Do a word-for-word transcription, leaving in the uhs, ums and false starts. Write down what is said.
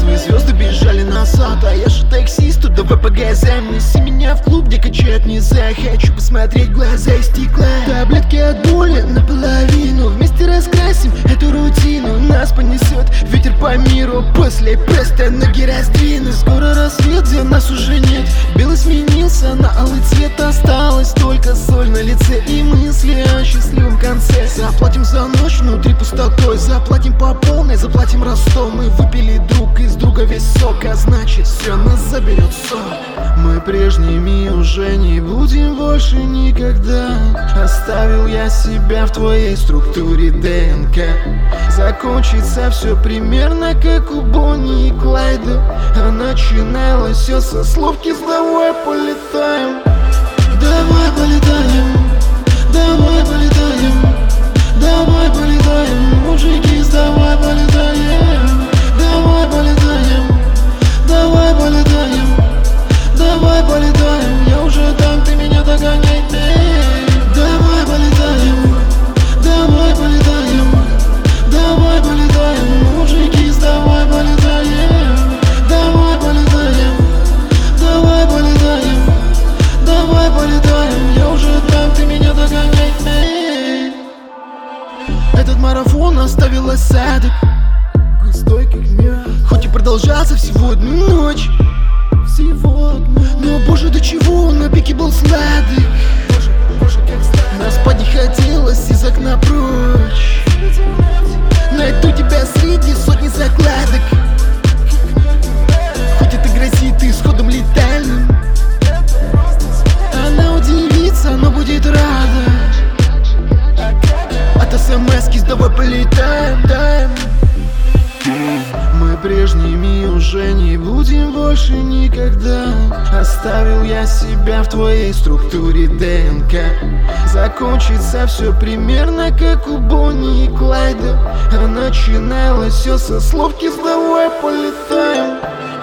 Твои звезды бежали назад, а я же таксист, давай погазаем. Неси меня в клуб, где качают нельзя. Хочу посмотреть в глаза из стекла. Таблетки от боли наполовину, вместе раскрасим эту рутину. Нас понесет ветер по миру, после просто ноги раздвину. Скоро рассвет, где нас уже нет. Белый сменился на алый цвет, осталась только соль на лице и мысли о счастливом конце. Заплатим за ночь внутри пустотой, заплатим по полной, заплатим Ростов. Мы выпили друг из друга весь сок, а значит все нас заберет сон. Мы прежними уже не будем больше никогда. Оставил я себя в твоей структуре ДНК. Закончится все примерно как у Бонни и Клайда. А начиналось все со слов «Кис, давай полетаем». Давай полетаем, давай полетаем, давай полетаем, мужики, давай полетаем. Давай полетаем, давай полетаем, давай полетаем. Я уже там, ты меня догоняй. Давай полетаем, давай полетаем, давай полетаем, мужики, давай полетаем. Давай полетаем, давай полетаем, давай полетаем. Я уже там, ты меня догоняй. Этот марафон оставил осадок густой как мед. Хоть и продолжался всего одну ночь, всего одну. Но боже, до чего он на пике был сладок. Боже, боже, как сладко. Нас спать не хотелось из окна прочь. Найду тебя среди сотни закладок. Хоть это грозит исходом летальным. Она удивится, но будет рада. От смс-ки давай полетаем, даем. Мы прежними уже не будем больше никогда. Оставил я себя в твоей структуре ДНК. Закончится все примерно как у Бонни и Клайда. А начиналось все со слов «Кис, давай полетаем».